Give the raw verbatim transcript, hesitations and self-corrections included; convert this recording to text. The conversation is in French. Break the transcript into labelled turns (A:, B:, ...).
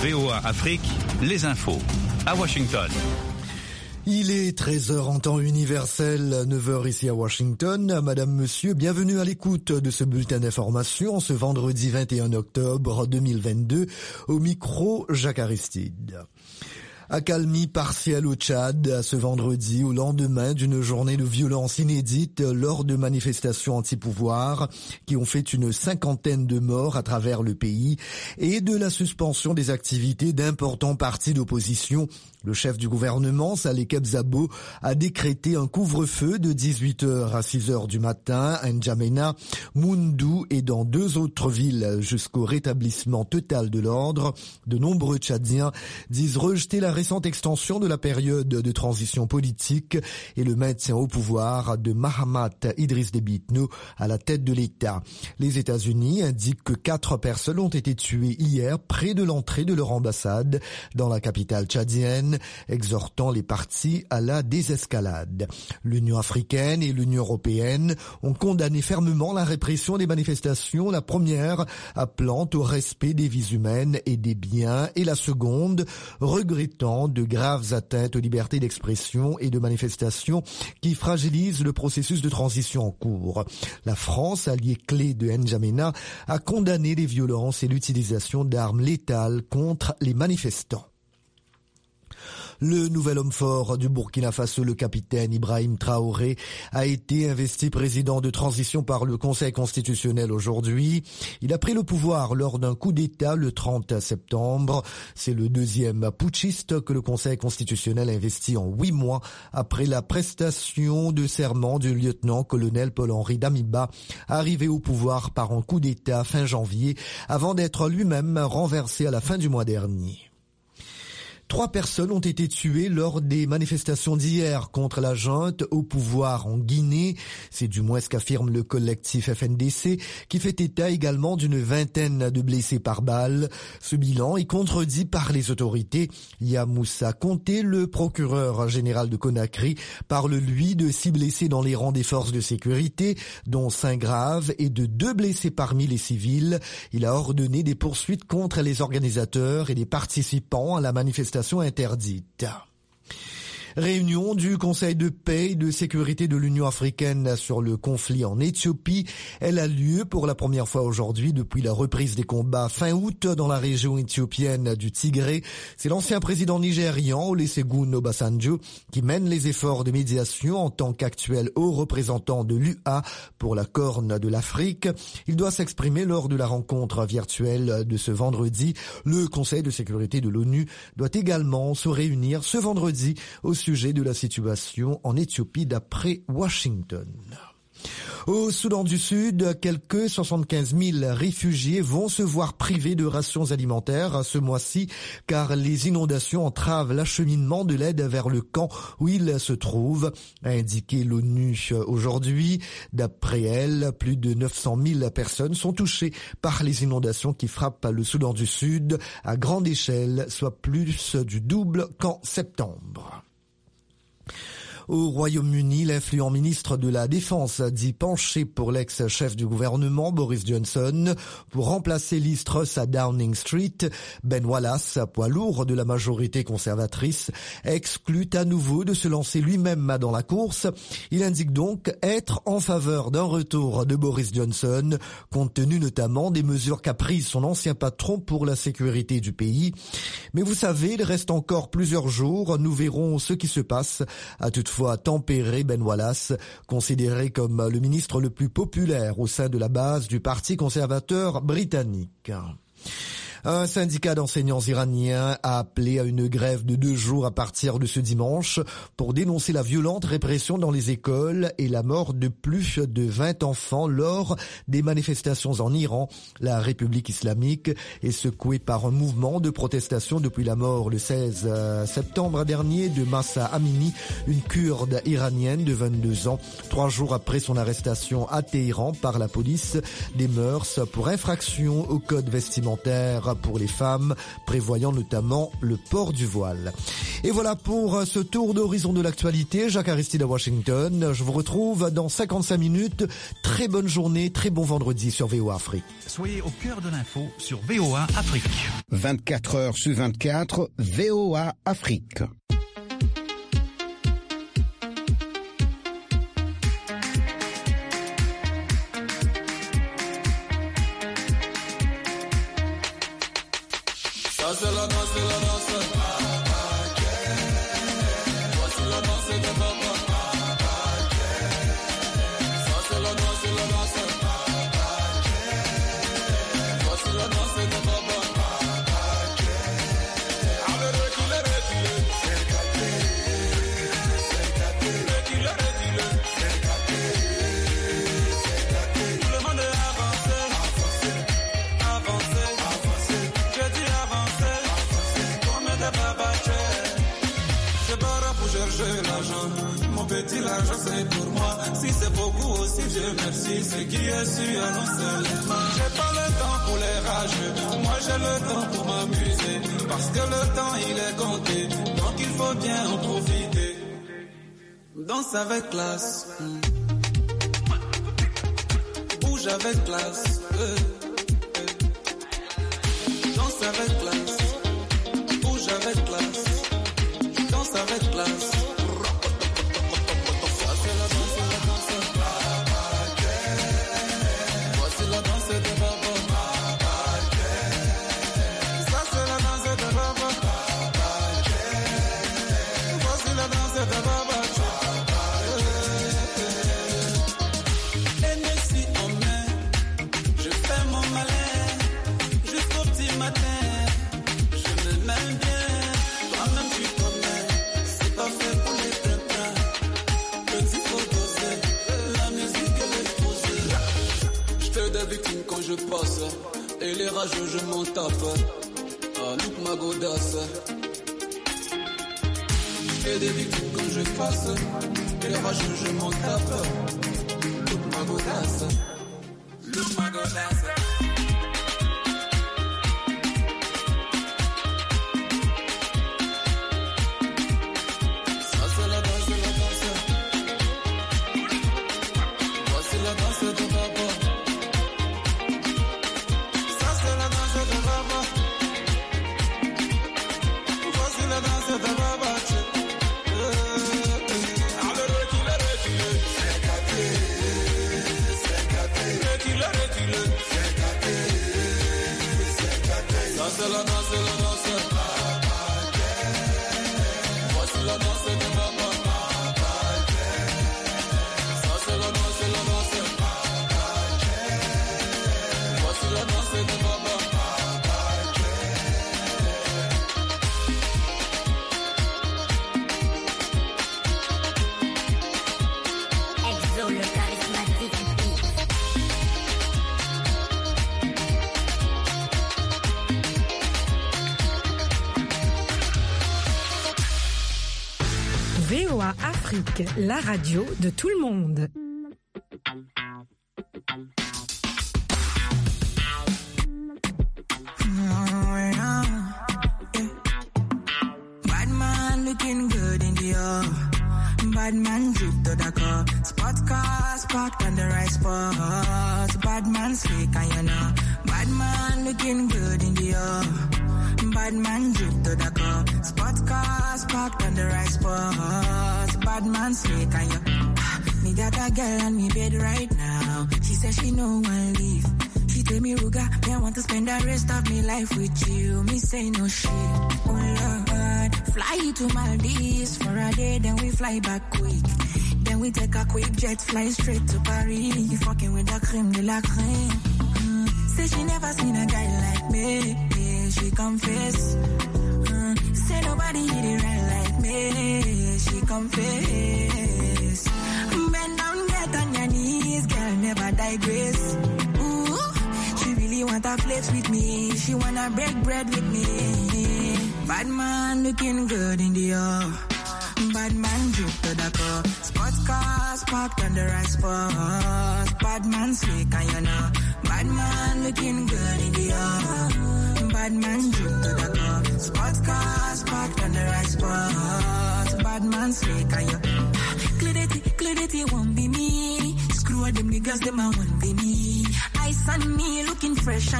A: V O A Afrique, les infos. À Washington.
B: Il est treize heures en temps universel, neuf heures ici à Washington. Madame, monsieur, bienvenue à l'écoute de ce bulletin d'information ce vendredi vingt et un octobre deux mille vingt-deux. Au micro, Jacques Aristide. Accalmie partielle au Tchad ce vendredi au lendemain d'une journée de violence inédite lors de manifestations anti-pouvoir qui ont fait une cinquantaine de morts à travers le pays et de la suspension des activités d'importants partis d'opposition. Le chef du gouvernement, Saleh Kebzabo, a décrété un couvre-feu de dix-huit heures à six heures du matin à N'Djamena, Moundou et dans deux autres villes jusqu'au rétablissement total de l'ordre. De nombreux Tchadiens disent rejeter la récente extension de la période de transition politique et le maintien au pouvoir de Mahamat Idriss Déby Itno à la tête de l'État. Les États-Unis indiquent que quatre personnes ont été tuées hier près de l'entrée de leur ambassade dans la capitale tchadienne, exhortant les partis à la désescalade. L'Union africaine et l'Union européenne ont condamné fermement la répression des manifestations, la première appelant au respect des vies humaines et des biens et la seconde regrettant de graves atteintes aux libertés d'expression et de manifestation qui fragilisent le processus de transition en cours. La France, alliée clé de N'Djamena, a condamné les violences et l'utilisation d'armes létales contre les manifestants. Le nouvel homme fort du Burkina Faso, le capitaine Ibrahim Traoré, a été investi président de transition par le Conseil constitutionnel aujourd'hui. Il a pris le pouvoir lors d'un coup d'État le trente septembre. C'est le deuxième putschiste que le Conseil constitutionnel investit en huit mois après la prestation de serment du lieutenant-colonel Paul-Henri Damiba, arrivé au pouvoir par un coup d'État fin janvier, avant d'être lui-même renversé à la fin du mois dernier. Trois personnes ont été tuées lors des manifestations d'hier contre la junte au pouvoir en Guinée. C'est du moins ce qu'affirme le collectif F N D C, qui fait état également d'une vingtaine de blessés par balle. Ce bilan est contredit par les autorités. Yamoussa Conté, le procureur général de Conakry, parle lui de six blessés dans les rangs des forces de sécurité, dont cinq graves, et de deux blessés parmi les civils. Il a ordonné des poursuites contre les organisateurs et les participants à la manifestation interdite. Réunion du Conseil de paix et de sécurité de l'Union africaine sur le conflit en Éthiopie. Elle a lieu pour la première fois aujourd'hui depuis la reprise des combats fin août dans la région éthiopienne du Tigré. C'est l'ancien président nigérian Olusegun Obasanjo qui mène les efforts de médiation en tant qu'actuel haut représentant de l'U A pour la Corne de l'Afrique. Il doit s'exprimer lors de la rencontre virtuelle de ce vendredi. Le Conseil de sécurité de l'ONU doit également se réunir ce vendredi au sujet de la situation en Éthiopie d'après Washington. Au Soudan du Sud, quelques soixante-quinze mille réfugiés vont se voir privés de rations alimentaires ce mois-ci car les inondations entravent l'acheminement de l'aide vers le camp où ils se trouvent, a indiqué l'ONU aujourd'hui. D'après elle, plus de neuf cent mille personnes sont touchées par les inondations qui frappent le Soudan du Sud à grande échelle, soit plus du double qu'en septembre. Au Royaume-Uni, l'influent ministre de la Défense dit pencher pour l'ex-chef du gouvernement, Boris Johnson, pour remplacer Liz Truss à Downing Street. Ben Wallace, poids lourd de la majorité conservatrice, exclut à nouveau de se lancer lui-même dans la course. Il indique donc être en faveur d'un retour de Boris Johnson, compte tenu notamment des mesures qu'a prises son ancien patron pour la sécurité du pays. Mais vous savez, il reste encore plusieurs jours, nous verrons ce qui se passe. À toutefois tempéré Ben Wallace, considéré comme le ministre le plus populaire au sein de la base du Parti conservateur britannique. Un syndicat d'enseignants iraniens a appelé à une grève de deux jours à partir de ce dimanche pour dénoncer la violente répression dans les écoles et la mort de plus de vingt enfants lors des manifestations en Iran. La République islamique est secouée par un mouvement de protestation depuis la mort le seize septembre dernier de Mahsa Amini, une Kurde iranienne de vingt-deux ans, trois jours après son arrestation à Téhéran par la police des mœurs pour infraction au code vestimentaire pour les femmes, prévoyant notamment le port du voile. Et voilà pour ce tour d'horizon de l'actualité. Jacques Aristide à Washington. Je vous retrouve dans cinquante-cinq minutes. Très bonne journée, très bon vendredi sur V O A Afrique.
A: Soyez au cœur de l'info sur V O A Afrique.
C: vingt-quatre heures sur vingt-quatre, V O A Afrique.
D: Ça c'est la danse, c'est la danse. Voici la danse de papa. Ça c'est la danse, c'est la danse. Voici la danse de papa. Allez, reculez, reculez. C'est gâté, c'est gâté. Reculez, reculez. C'est gâté, c'est gâté. Tout le monde est avancé, avancé, avancé, avancé. Je dis avancé, avancé. Comme des babachés. Je pars pour chercher l'argent. Mon petit l'argent c'est pour moi. Si c'est beaucoup aussi, Dieu merci. Ce qui est sûr, allons seulement. J'ai pas le temps pour les rageux. Moi j'ai le temps pour m'amuser. Parce que le temps il est compté. Donc il faut bien en profiter. Danse avec classe. Mm. Bouge avec classe. Euh, euh. Danse avec classe. Bouge avec classe. Danse avec classe. Ça c'est la danse, c'est la danse. Voici la danse de Baba. Ça c'est la danse de Baba. Voici la danse de Baba. Et si on met, je fais mon malin jusqu'au petit matin. Je me mets bien, toi-même tu connais. C'est pas fait pour les trains. Petit faut doser, la musique elle est posée. Je fais des victimes quand je passe, et les rageux je m'en tape. Ah, look ma godasse. Je fais des victimes quand je passe, et les rageux je m'en tape. Look ma godasse. Look ma godasse. Ça c'est la danse, c'est la danse. Voici la danse de Baba. Ça c'est la danse de Baba. Voici la danse de Baba. Allez, reculez, reculez. C'est gâté, c'est gâté. Reculez, reculez. C'est gâté, c'est gâté. Ça c'est la danse, c'est la danse. Voici la danse de Baba. Ça c'est la danse, c'est la danse. Voici la danse de Baba.
E: Exo, le charismatique.
F: V O A Afrique, la radio de tout le monde.
G: Bad man looking good in the air. Bad man drip to the car. Spot cars parked on the right spot. Bad man slick and you know. Bad man looking good in the air. Bad man drip to the car. Spot cars parked on the right spot. Bad man slick and you. Me got a girl on me bed right now. She says she no one leave. She tell me, Ruga, me I want to spend the rest of me life with you. Me say no shit. Oh Lord, fly you to Maldives for a day, then we fly back quick. Then we take a quick jet, fly straight to Paris. You fucking with the creme de la creme. Mm. Say she never seen a guy like me. Yeah, she confess. Mm. Say nobody hit it right like me. She confess. Bend down, get on your knees, girl, never digress. Ooh, she really want a flex with me. She wanna break bread with me. Bad man looking good in the air. Bad man drip to the car. Spot cars parked on the right spot. Bad man slick and you know. Bad man looking good in the air. Bad Bad man drip to the car. Spot car, spot on the right spot. Bad man slick and you. Clarity, clarity won't be me. Screw them niggas, them I won't be me. Ice on me, looking fresh and